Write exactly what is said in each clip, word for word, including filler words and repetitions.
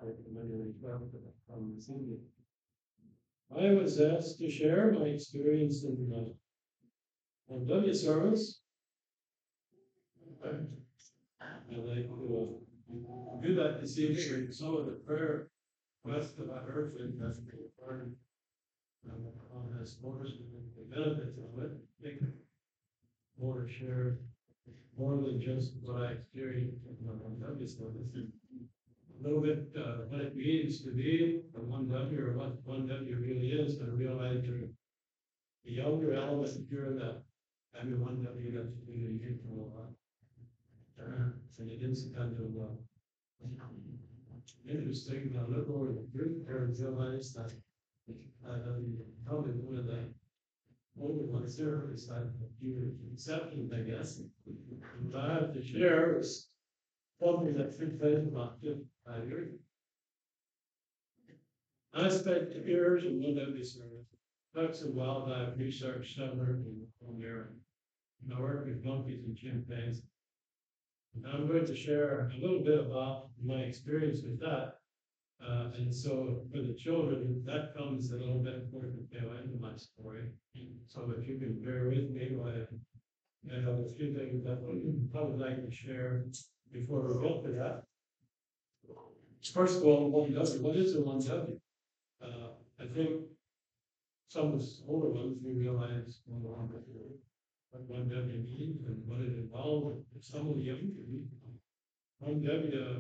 I was asked to share my experience in uh, on W service. I'd like to uh, do that this evening. Some of the prayer requests that I heard from the part on this course and the benefits of it. I think more to share more than just what I experienced on W service. A little bit uh, what it means to be a one W or what one W really is, and realize you're the younger element here that I'm one W that's really here for a while. Uh, so it is kind of uh, interesting. I look over the group there and realize that uh, probably one of the older ones there is that you're accepting, I guess. What I have to share is something that took place about fifty-five years ago. I spent years in one W service. Took some wildlife research center in there. I worked with monkeys and chimpanzees. And I'm going to share a little bit about my experience with that. Uh, and so for the children, that comes a little bit toward the tail end of my story. So if you can bear with me while I I have a few things that I would like to share before we get to that. First of all, one W. What is a one W? Uh, I think some of the older ones we realize what one W means and what it involves. Some of the younger one W, uh,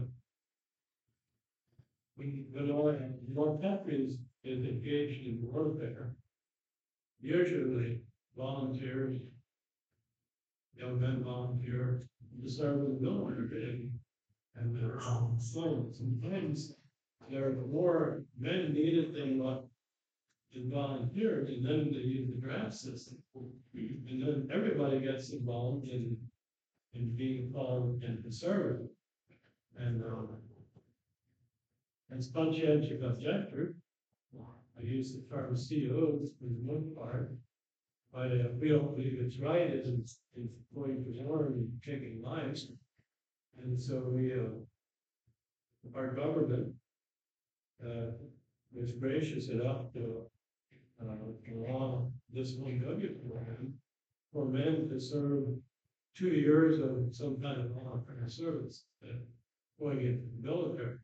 when, when our, our country is, is engaged in warfare, usually volunteers, young men volunteer to serve in the military and they're so sometimes there are more men needed than what is volunteered, and then they use the draft system. And then everybody gets involved in in being called and conservative. And um, as conscientious objector, I use the term C Os for the most part, but uh, we don't believe it's right in, in going to war and taking lives. And so we, uh, our government uh, was gracious enough to uh, allow this one W program for men to serve two years of some kind of volunteer service uh, going into the military.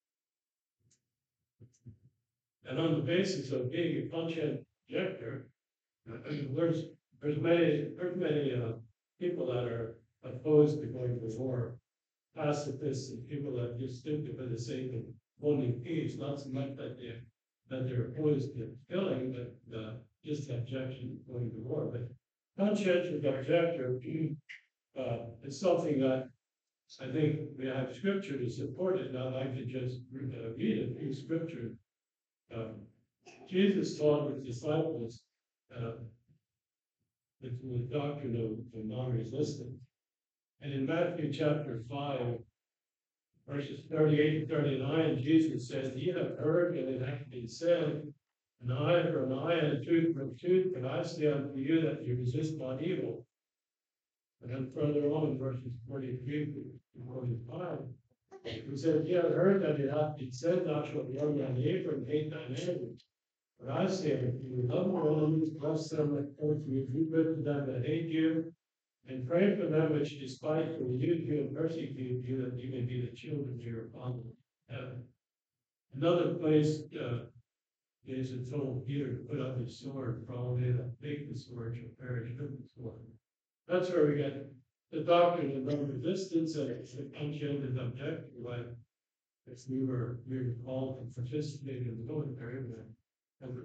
And on the basis of being a conscientious objector, there's there's many there's many uh, people that are opposed to going to war, pacifists and people that just do it for the sake of wanting peace, not so much that they that they're opposed to killing, but uh, just objection to going to war. But conscientious objector uh, is something that I think we have scripture to support it. I'd like to just uh, read a few scriptures. Um, Jesus taught his disciples uh, the doctrine of, of non-resistance. And in Matthew chapter five, verses thirty-eight to thirty-nine, Jesus says, "Ye have heard that it hath been said, an eye for an eye and a tooth for a tooth, but I say unto you that you resist not evil." And then further on in verses forty-three to forty-five, he says, "Ye have heard that it hath been said, thou shalt love thy neighbor and hate thine enemy. But I say unto you, love your enemies, bless them that curse you, do good to them that hate you, and pray for them which despitefully use you and persecute you, that you may be the children of your Father in heaven." Another place uh, is it told Peter to put up his sword, for all they that take the sword shall perish with the sword. That's where we get the doctrine of non-resistance and the conscientious objector. Like if we were we were called to participate in the military, and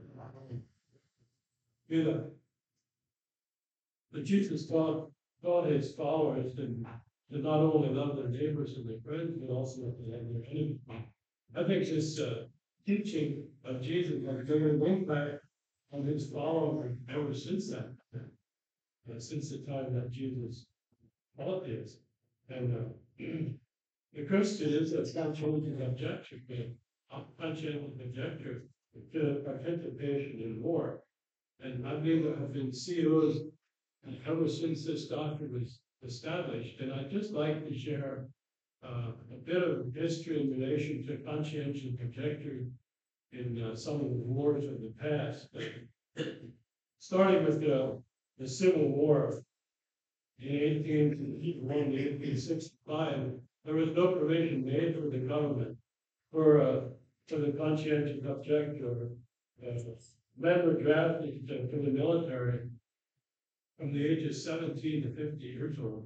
do that. But Jesus taught taught his followers to, to not only love their neighbors and their friends, but also love their enemies. I think this uh, teaching of Jesus has been linked back on his followers ever since that, uh, since the time that Jesus taught this. And uh, the Christian is a conscientious objector, a conscientious objector to participation in war. And I believe there have been C Os ever since this doctrine was established. And I'd just like to share uh, a bit of history in relation to conscientious objectors in uh, some of the wars of the past. Starting with the, the Civil War in eighteen one to eighteen sixty-five, there was no provision made for the government for uh, for the conscientious objector. Uh, men were drafted to, to the military from the ages seventeen to fifty years old.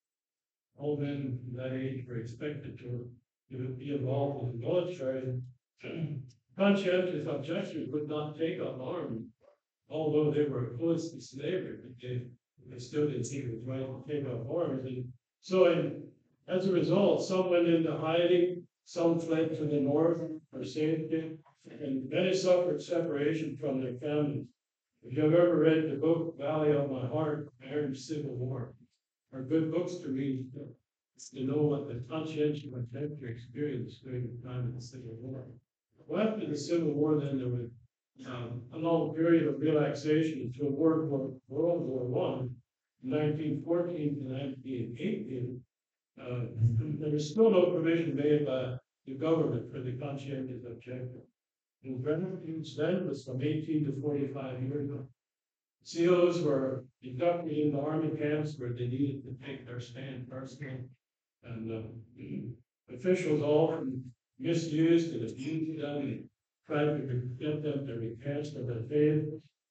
All men from that age were expected to, to be involved in the military. Conscientious objectors would not take up arms, although they were opposed to slavery, but they, they still didn't think it was right to take up arms. And so, in, as a result, some went into hiding, some fled to the north for safety, and many suffered separation from their families. If you've ever read the book Valley of My Heart, Aaron's Civil War, are good books to read to know what the conscientious objector experienced during the time of the Civil War. Well, after the Civil War, then there was um, a long period of relaxation until World War, World War One, nineteen fourteen to nineteen eighteen. Uh, there was still no provision made by the government for the conscientious objector. And refuge then was from eighteen to forty-five years old. C Os were inducted into army camps where they needed to take their stand personally. And uh, officials often misused and abused them and tried to get them to recant of their faith.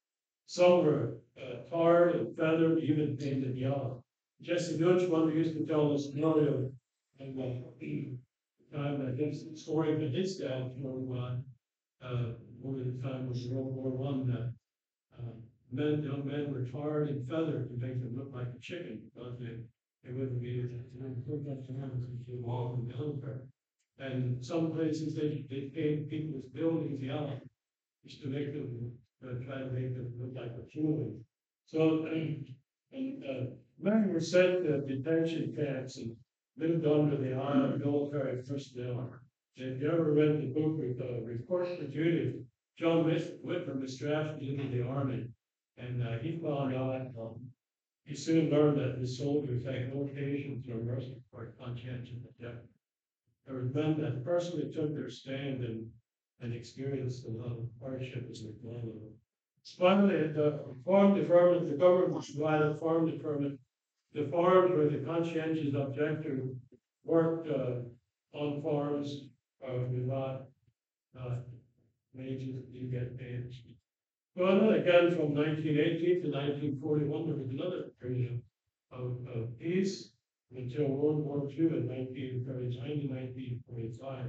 Some were uh, tarred and feathered, even painted yellow. Jesse Deutsch, one who used to tell the story of and, uh, the time that his story that his dad told uh, uh, over the time was World War One that uh, men, young men were tarred and feathered to make them look like a chicken because they, they wouldn't be able to put that hands into the wall in the military. And some places they, they paint people's buildings yellow just to make them uh, try to make them look like a human. So um, and, uh, men were sent to detention camps and lived under the eye of military personnel. If you ever read the book with uh, Report for Duty, John Whitman was drafted into the army, and uh, he found out. Um, he soon learned that his soldiers had no patience or mercy for conscientious objectors. There were men that personally took their stand and, and experienced a lot of hardship as they followed. Finally, at the farm department, the government provided a farm department. The farms where the conscientious objector worked uh, on farms uh, without uh, wages, you get paid. Well, then again, from nineteen eighteen to nineteen forty-one, there was another period of, of peace until World War Two in nineteen thirty-nine to nineteen forty-five.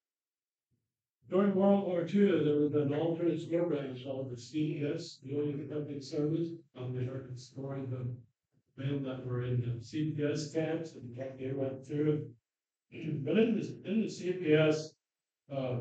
During World War Two, there was an alternate program called the C E S, the Union Public Service. Um, they heard the story of the men that were in the C P S camps and what they went through. But in the, in the C P S, uh,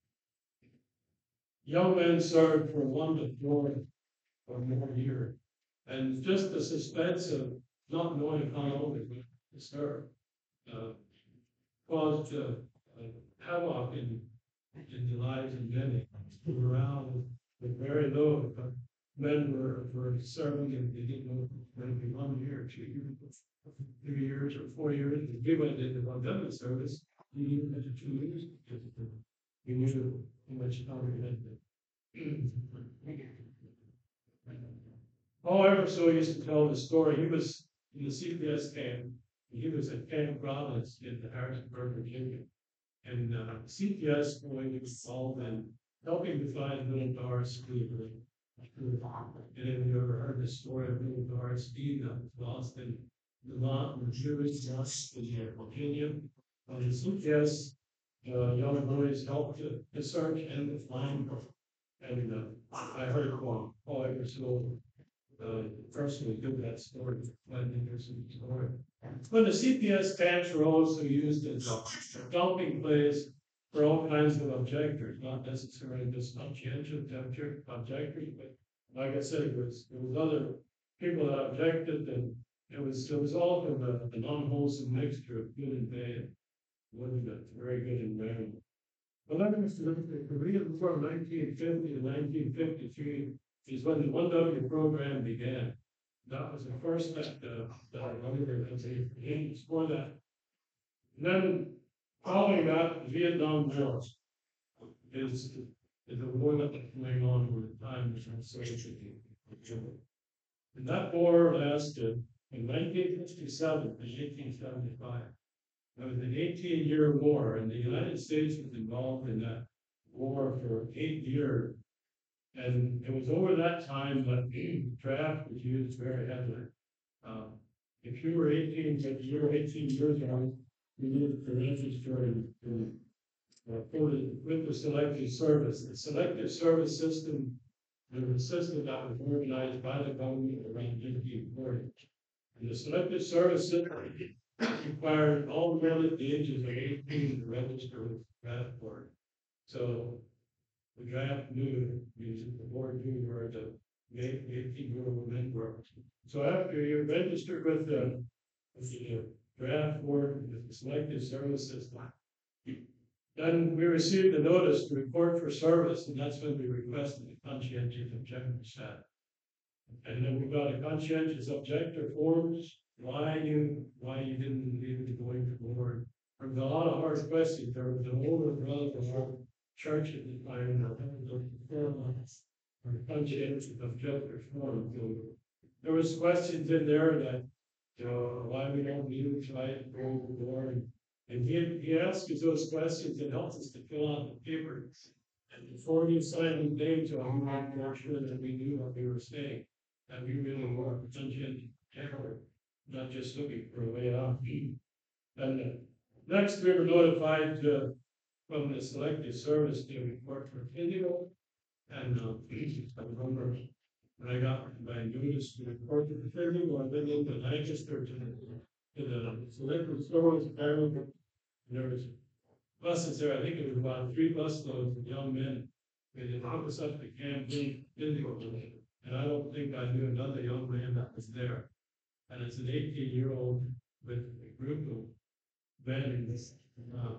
young men served for one to four or more years. And just the suspense of not knowing how long they would serve uh, caused uh, uh, havoc in, in the lives of many. Morale was very low. But men were, were serving and they didn't know maybe one year, two years, three years, or four years. And we went into longevity service, we even had two years because we knew how much time we had to. However, so he used to tell the story. He was in the C P S camp. He was at Camp Rollins in Harrisonburg, Virginia. And uh, C P S going involved in helping to find little Doris Cleveland. And have you ever heard the story of little Doris Speed that was lost in the mountain of Jewish lost in Virginia? Uh, the C P S uh, young boys helped to, to search and to find her. And uh, I heard one, Paul Eversole, uh, personally give that story, when there's some story. But the C P S camps were also used as a dumping place for all kinds of objectors, not necessarily just conscientious objectors, but like I said, it was there was other people that objected, and it was it was often a, an unwholesome mixture of good and bad. It wasn't a very good environment. But then the Korean War of nineteen fifty to nineteen fifty-three is when the one W program began. That was the first that uh, that I remember as a before that. And then following that, the Vietnam War is, is a war that was going on over the time of Soviet. And that war lasted in nineteen fifty-seven to eighteen seventy-five. It was an eighteen-year war, and the United States was involved in that war for eight years. And it was over that time that the draft was used very heavily. Uh, if you were eighteen, if you were eighteen years old, you needed to register in, in uh, for the, with the selective service. The selective service system was a system that was organized by the government around nineteen forty. And the selective service system required all men at the ages of eighteen to register with the draft board. So the draft knew, the board knew where the eighteen-year-old men were. So after you're registered with the, with the draft board, with the selective service system, then we received a notice to report for service, and that's when we requested a conscientious objector status. And then we got a conscientious objector forms, why you, why you didn't leave it going to the board. There was a lot of hard questions. There was an older brother from our church at the time that had the form or conscientious objector form. So there was questions in there that, you know, why we don't need to try to go to the board. And he, he asked us those questions and helped us to fill out the paper. And before you signed the name to him, we had to make sure that we knew what we were saying. And we really were conscientious, not just looking for a way out. And uh, next, we were notified uh, from the selective service to report for physio. And uh, I remember when I got my notice to report to the physio, I went into Lancaster to the, to the selective service. And there was buses there. I think it was about three bus loads of young men. They did hook us up to Camp Physio. And I don't think I knew another young man that was there. And it's an eighteen-year-old with a group of men, um,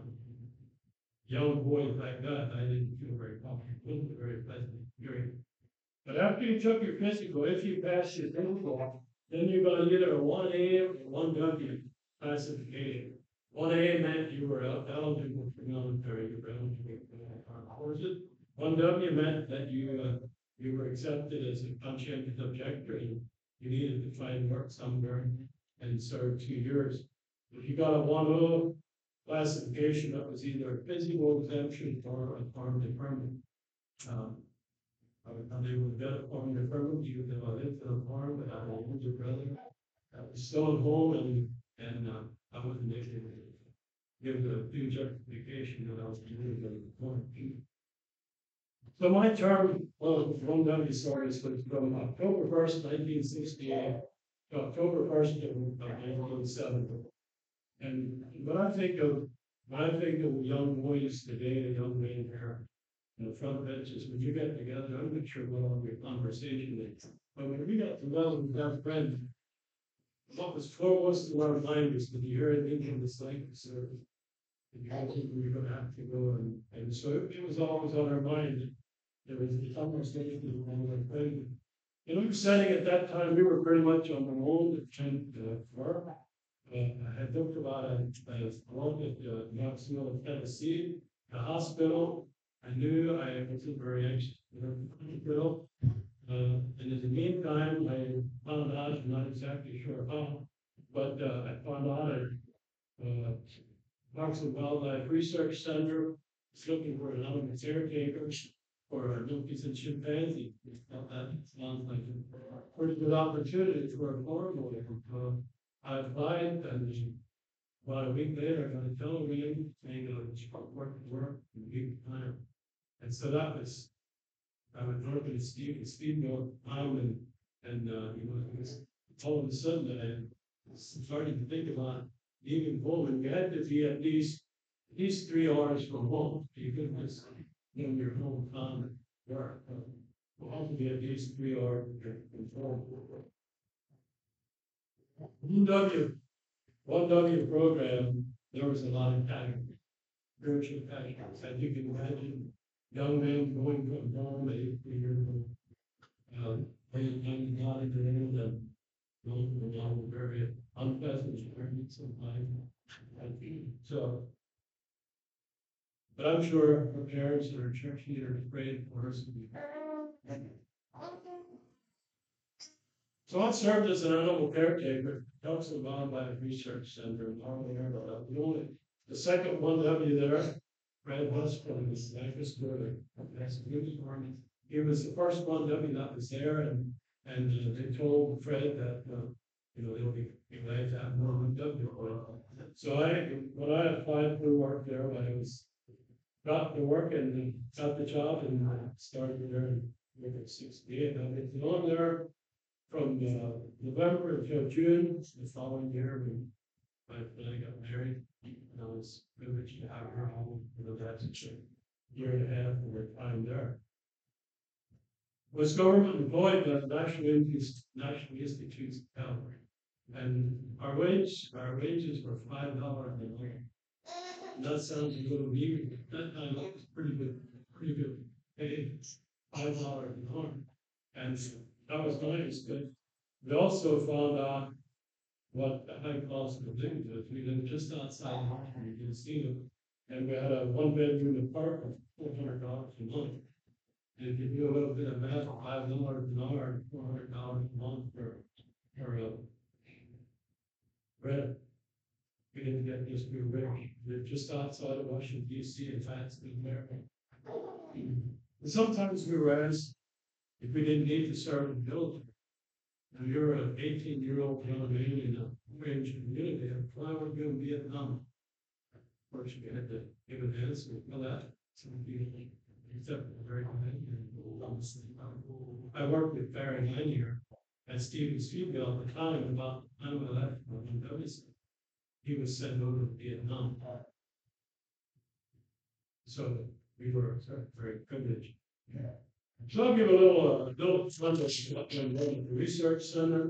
young boys like that. I didn't feel very comfortable, very pleasant experience. But after you took your physical, if you passed your physical, then you got either a one A or one W classification. one A meant you were eligible for military, you were eligible for armed forces. one W meant that you uh, you were accepted as a conscientious objector and you needed to find work somewhere and serve two years. If you got a one O classification, that was either a physical exemption or a farm deferment. Um, I was unable to get a farm deferment, you could have lived in a farm, but I had an older brother that was still at home and, and uh, I wasn't able to give the due justification that I was doing the farm. So my term of one W service was from October first, nineteen sixty-eight to October first of nineteen seventy. And when I think of when I think of young boys today, the young men here in the front benches, when you get together, I'm not sure what all your conversation is. But when we got together with our friends, what was foremost in our mind is, did you hear anything from the selective service? Did you think we were going to have to go? And, and so it, it was always on our mind. There was the conversation with our friends. In our setting at that time, we were pretty much on our own to tend to work. Uh, I had looked about a, a work at uh, Knoxville, Tennessee, the hospital. I knew I wasn't very anxious to go to the hospital. Uh, and in the meantime, I found out, I'm not exactly sure how, but uh, I found out at uh, Knoxville Wildlife Research Center is looking for an animal caretaker for monkeys and chimpanzees. That sounds like a pretty good opportunity for a farm lawyer. Uh, I applied, and about a week later, I got a telegram saying that I was working work in a week time. And so that was, I was working at Steve, Steamboat Island, and uh, you know, it was all of a sudden I was starting to think about leaving home, and you had to be at least at least three hours from home. You couldn't just in your hometown work. You had to be at least three hours from home. one W, one W program, there was a lot of time, spiritual passion. As you can imagine, young men going from home at eighteen years old, um, playing God in the name of them, going from a lot of very unpleasant experience sometimes. And so, but I'm sure our parents and our church leaders prayed for us. So I served as an animal caretaker, Elks and Wildlife Research Center in Harlem, Arizona. The only, the second one W there, Fred Westphal, was Angus Gurley. That's a good for me. He was the first one W that was there, and and uh, they told Fred that uh, you know they'll be, be glad to have more one W. So I, when I applied for work there, when I was got the work and got the job and uh, started there in sixty-eight. I've been on there from uh, November until June the following year when, when I got married. And I was privileged to have her home. You know, that's a year and a half of our time there. Was government employed by the National Institutes, National Institutes of Health. And our wage, our wages were five dollars an hour. That sounds a little weird. That time it was pretty good, pretty good pay, five dollars an hour. And that was nice, but we also found out what the high cost of living was. We lived just outside Washington, D C, and we had a one bedroom apartment, four hundred dollars a month. And if you do a little bit of math, five dollars an hour, four hundred dollars a month for for uh, rent. We didn't get this we were rich. We are just outside of Washington, D C, in Fanston, Maryland. And sometimes we were asked if we didn't need to serve in the military. Now you're an eighteen year old young man in a range community, and why would you in Vietnam? Of course, we had to give an answer for that. Some people accept it very good. I worked with Barry Lanier at Stevens Field at the time about nine eleven when he was sent over to Vietnam. So we were very privileged. Yeah. So I'll give a little, uh, little fun of what went on at the research center.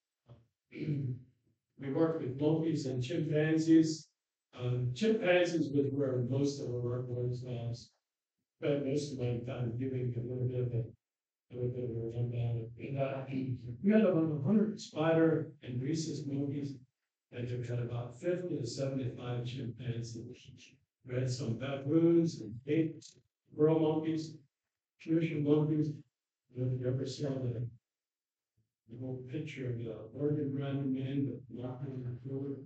We worked with monkeys and chimpanzees. Um, chimpanzees was where most of our work was. Uh, spent most of my time giving a little bit of a, a little bit of a rundown. And, uh, we had about one hundred spider and rhesus monkeys, and we had about fifty to seventy-five chimpanzees. We had some baboons and eight squirrel monkeys, fusion monkeys. If you ever saw the, the whole picture of the Oregon Random Man, but not in the field,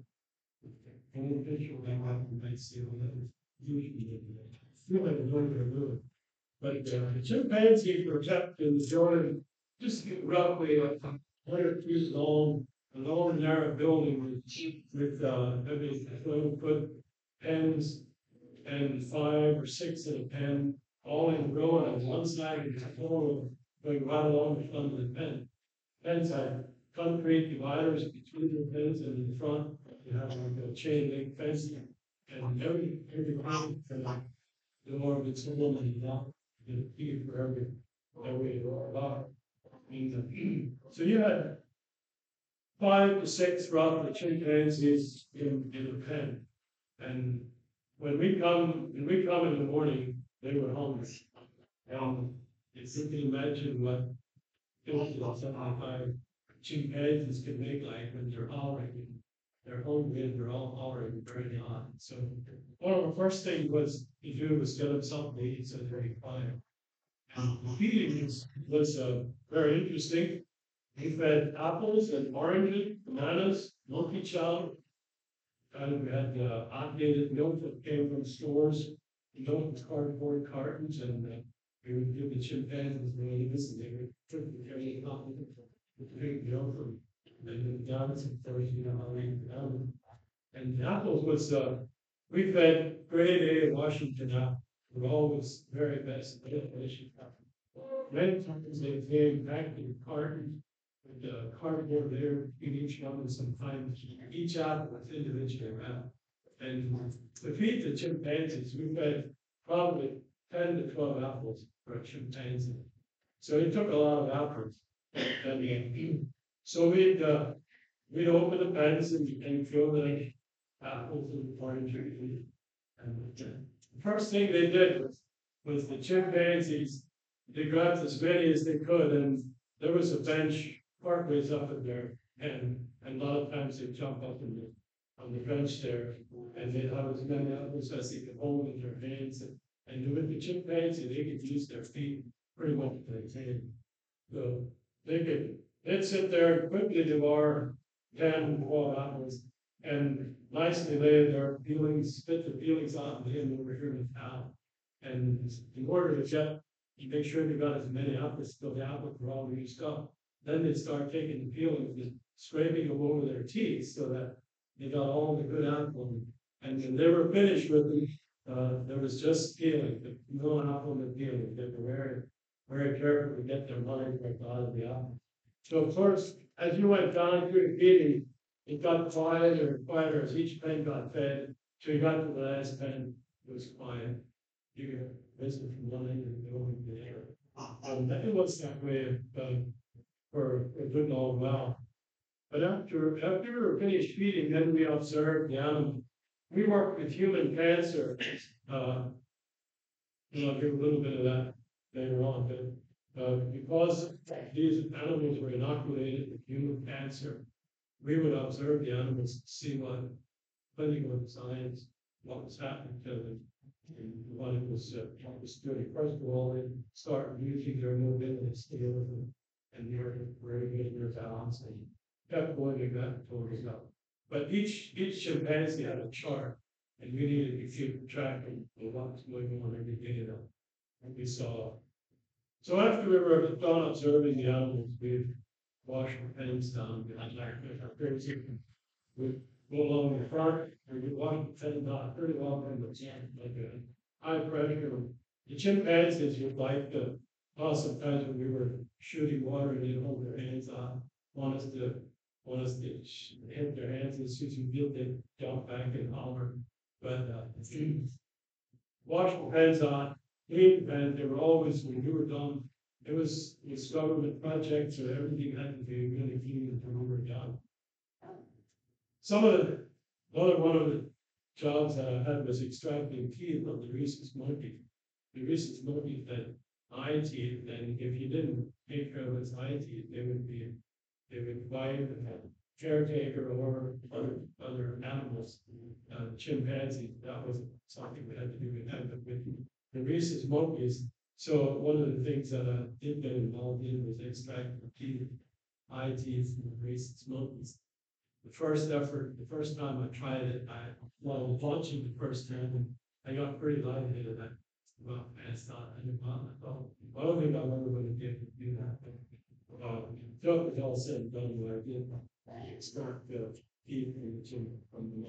the whole picture of that, you might see all that. Usually, feel like a little bit of movie. But uh, the chimpanzees were kept in the Jordan, just roughly like one hundred feet long, a long, narrow building with, with uh, maybe twelve foot pens and five or six in a pen, all in a row on one side of the floor, going right along the front of the pen. Pens had concrete dividers between the pens and in the front, you have like a chain link fence, and every every pen had a door of its own and lock, and a key for every every lock. And, uh, so you had five to six roughly chimpanzees in, in a pen, and when we come, when we come in the morning, they were hungry. And if you can imagine what seventy-five chimpanzees can make like when they're hollering, they're hungry and they're all hollering very loud. So one of the first things was to do was get them something to eat so they're very quiet. And the feeding was, was uh, very interesting. We fed apples and oranges, bananas, monkey chow. And we had uh, outdated milk that came from stores, milk with cardboard cartons, and uh, we would give the chimpanzees really this, and they would trip the carry out with big milk from and the donuts, and course, you know how they eat the donuts. And the apples was, uh, we fed grade A in Washington apple. We're always very best delicious apple. Many times they came back in cartons with the cardboard there, in each one with some fine, each apple was individually wrapped. And to feed the chimpanzees, we fed probably ten to twelve apples for a chimpanzee. So it took a lot of apples. And so we'd, uh, we'd open the pens and, and fill the apples and oranges. And the first thing they did was, was the chimpanzees, they grabbed as many as they could, and there was a bench part ways up in there, and, and a lot of times they jump up in the on the bench there, and they have as many animals as they could hold in their hands, and, and with the chimpanzee, they could use their feet pretty much like they so they could, they'd sit there and quickly devour ten, twelve apples, and nicely lay their peelings, spit the peelings out and lay them over here in the towel. And in order to get, you make sure they got as many apples, so the apples were all used up. Then they'd start taking the peelings and scraping them over their teeth so that they got all the good apples. And when they were finished with them, uh, there was just peeling, no apple and peeling. They were very, very careful to get their money right out of the apple. So of course, as you went down through the feeding, it got quieter and quieter as each pen got fed. So you got to the last pen, it was quiet. You could visit from one end and go into the other. Um, it was that way um, for a good long while. But after after we were finished feeding, then we observed the animal. We worked with human cancer. Uh, I'll give a little bit of that later on, but uh, because these animals were inoculated with human cancer, we would observe the animals to see what clinical signs, what was happening to them, and what it was, uh, what was doing. First of all, they start using their mobility skills and, and they're very good at their balance and kept going like that until it was up. But each each chimpanzee had a chart, and we needed to keep track of what was going on every day that we saw. So after we were done observing the animals, we'd wash our pens down, we'd go along the front, and we'd wash the pens down pretty well from the sand, like a high pressure. The chimpanzees would like to, well, sometimes when we were shooting water, they'd hold their hands out, want us to, want us to hit their hands, and as soon as we feel they jump back and holler. But uh, wash the pens on, clean the pens, they were always, when we were done, it was, it was government projects, so everything had to be really clean until we were done. Some of the, another one of the jobs that I had was extracting teeth from the rhesus monkey. The rhesus monkey had eye teeth, and if you didn't take care of its eye teeth, they would be, they would bite a caretaker or other, other animals, uh, chimpanzees. That was something we had to do with that, but with the rhesus monkeys. So one of the things that I did get involved in was extracting teeth, eye teeth from the rhesus monkeys. The first effort, the first time I tried it, I while launching the first time, and I got pretty lightheaded. I well, passed out. I didn't want I thought, I don't think I'm ever going to be able to do that. But uh, so it was all said and done. What I did, I extract the teeth from the chin from the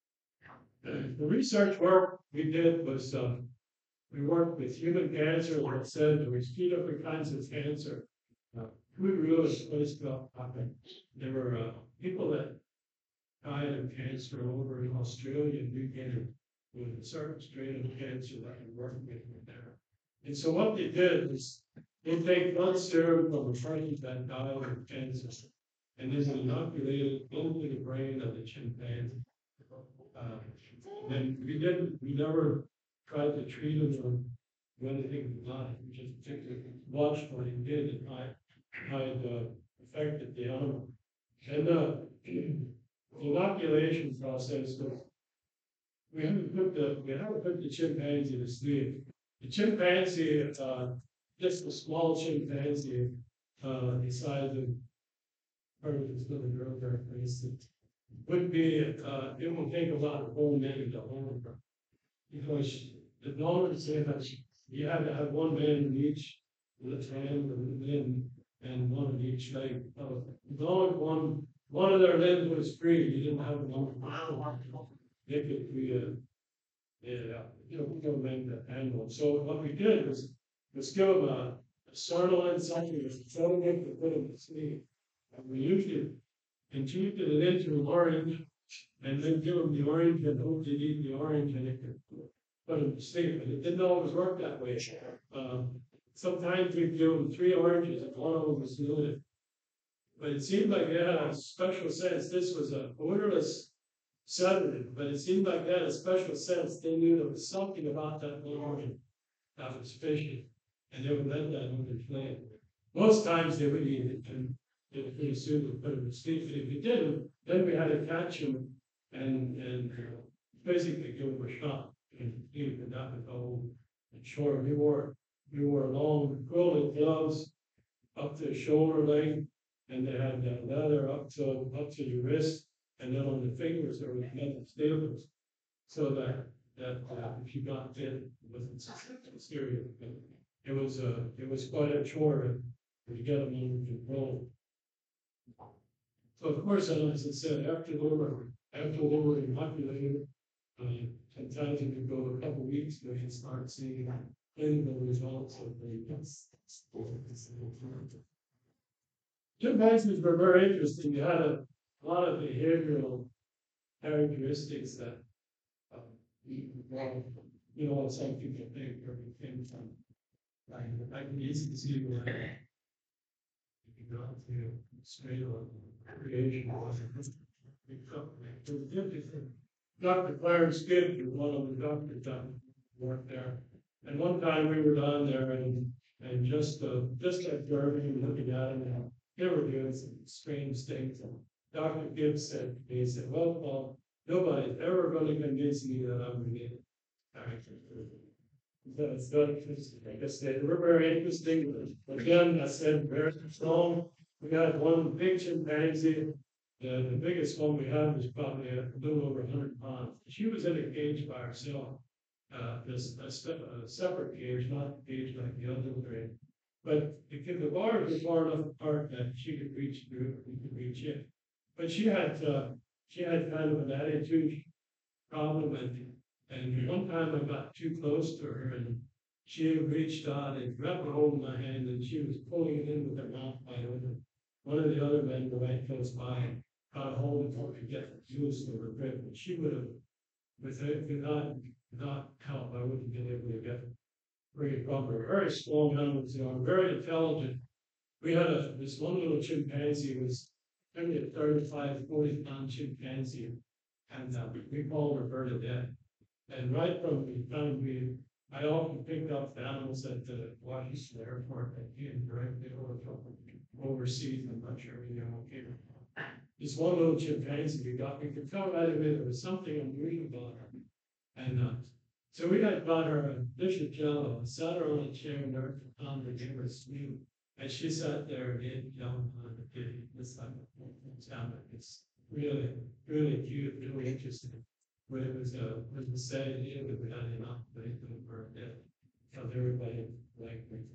monkey. The research work we did was um, we worked with human cancer. Like I said, there was two different kinds of cancer. Uh, we realized what is happening. There were uh, people that died of cancer over in Australia and New Guinea with a certain strain of cancer that we worked with there. And so what they did is they take blood serum from a person that died of cancer, and then they inoculated it into the brain of the chimpanzee. Uh, and we didn't, we never tried to treat them or do anything with life. We just watched what he did and how how it uh, affected the animal. And uh, the inoculation process was we haven't put the we haven't put the chimpanzee to sleep. The chimpanzee, uh, just a small chimpanzee, uh, the size of probably this little girl there, for instance, would be uh, it will take a lot of whole men to hold her because the donors say that you have to have one man in each left hand and limb and one in each leg. Uh, as long as one one of their limbs was free, you didn't have one. They could be a yeah, you know, we go make the animal. So what we did was was give them a, a sertraline something, setting it to put them to sleep. And we usually injected it into an orange and then give them the orange and hope they'd eat the orange and it could put them to sleep. But it didn't always work that way. Um, sometimes we'd give them three oranges and one of them was limited. But it seemed like it had a special sense. This was a odorless sedative, but it seemed like they had a special sense. They knew there was something about that little organ that was fishy, and they would let that organ play. Most times they would eat it, and it was pretty soon to put them to sleep. But if you didn't, then we had to catch them and, and uh, basically give him a shot. And he could not go and short. We wore, we wore long acrylic gloves up to shoulder length, and they had uh, leather up to, up to your wrist, and then on the fingers there was metal staples, so that, that uh, if you got bit, it wasn't serious. It was, uh, it was quite a chore to get them under control. So of course, as I said, after they were, after they were inoculated, uh, sometimes it could go a couple weeks before you start seeing clinical results of the. Chimpanzees were very interesting. You had a lot of behavioral characteristics that, um, you well, you know, what some people think where we came from. Like, I can easily see where if you go to straight on creation wasn't Doctor Clarence Gibb was one of the doctors that worked there. And one time we were down there and and just uh, just observing and looking at them, and they were doing some strange things. And Doctor Gibbs said to me, he said, "Well, Paul, nobody's ever going to convince me that I'm related." That's not interesting. I guess they were very interesting. Again, I said very strong. We had one big chimpanzee. The, the biggest one we had was probably a little over one hundred pounds. She was in a cage by herself. Uh, this a, st- a separate cage, not a cage like the other three. But the, the bars were far enough apart that she could reach through, we could reach in. But she had uh, she had kind of an attitude problem, and and one time I got too close to her, and she reached out and grabbed a hold of my hand, and she was pulling it in with her mouth wide open. One of the other men were right close by and got a hold of her to get the juice of her grip, and she would have, with it, without not help, I wouldn't have been able to get free from her. Very strong animals, you know, very intelligent. We had a this one little chimpanzee was maybe a thirty-five, forty pound chimpanzee, and uh, we called her Bernadette. And right from the time we, I often picked up the animals at the Washington airport and came directly over from overseas. I'm not sure we know. Okay. This one little chimpanzee we got, we could tell right away there was something unusual about her. And uh, so we had got her a dish of jello, sat her on a chair and her pound and gave her a spoon. And she sat there and ate jello on the kitty. This time it's really, really cute, really interesting. When it was a, it was a sad issue that we had enough, but it couldn't burn it. Because everybody liked me.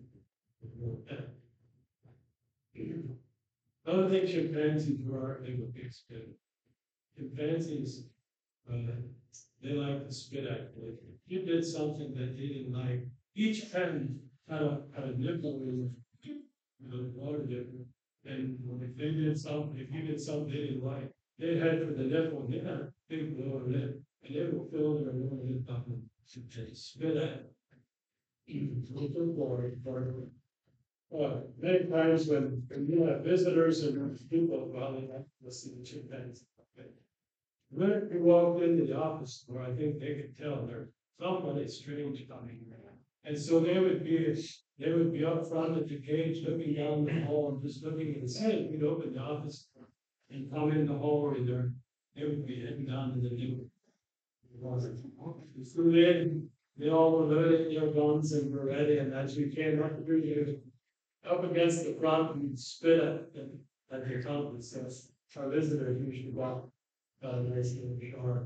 Another thing chimpanzees were, they would be spit. Chimpanzees, uh, they like to spit activity. If you did something that they didn't like, each pen had a, had a nipple in it, you know, water dipper. And if they did something, if you did something they didn't like, they'd head for the nipple and they had a big lower lip, and they would fill their lower lip up and spit at it. Uh, many times when, when you have visitors and people, well, they have to listen to chimpanzees. The minute we walked into the office, where I think they could tell there's somebody strange coming. And so they would be, they would be up front at the cage, looking down the hall and just looking inside. We'd open the office and come in the hall, and there, they would be heading down to the new. So they, they all were loading their guns and were ready, and as we came up through the up against the front and spit at, at the accomplice. So our visitors usually walk uh, nice little shore.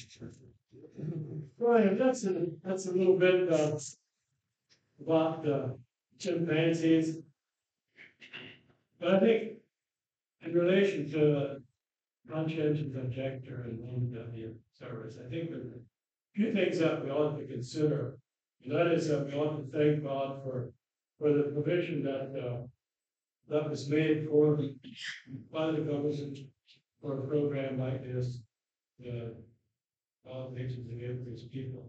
Right, that's a that's a little bit uh, about uh, chimpanzees. But I think in relation to uh, conscientious objector and longevity service, I think there are a few things that we ought to consider. And that is that we ought to thank God for for the provision that uh, that was made for by the government for a program like this, the qualifications of increase people.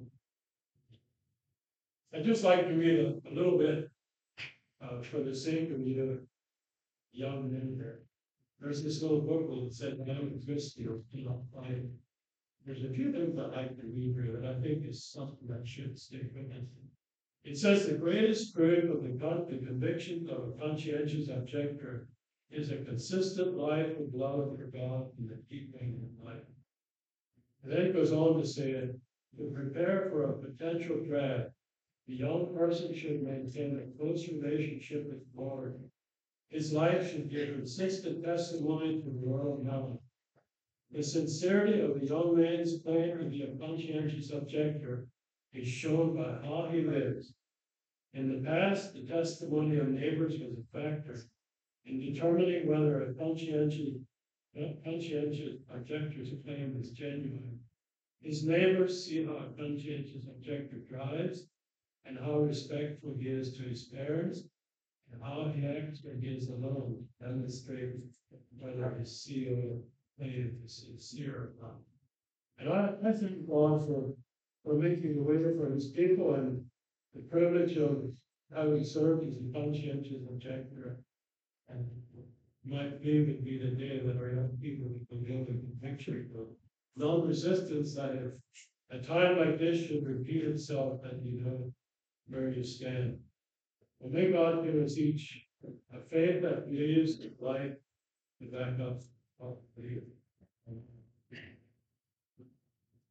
I'd just like to read a, a little bit uh, for the sake of you young men here. There's this little booklet that said young Christians, you know, like, there's a few things I'd like to read here that I think is something that should stick with us. It says the greatest proof of the, the conviction of a conscientious objector is a consistent life of love for God and the keeping of life. And then it goes on to say that to prepare for a potential draft, the young person should maintain a close relationship with the Lord. His life should give consistent testimony to royal knowledge. The sincerity of the young man's claim to be a conscientious objector is shown by how he lives. In the past, the testimony of neighbors was a factor in determining whether a conscientious, conscientious objector's claim is genuine. His neighbors see how a conscientious objector drives and how respectful he is to his parents and how he acts when he is alone, demonstrates whether his seal faith is sincere or not. And I, I thank God for, for making the way for his people and the privilege of having served as a conscientious objector. And my plea would be the day that our young people will be able to conviction of non-resistance, that if a time like this should repeat itself, that you know where you stand. Well, may God give us each a faith that believes in life to back up our belief.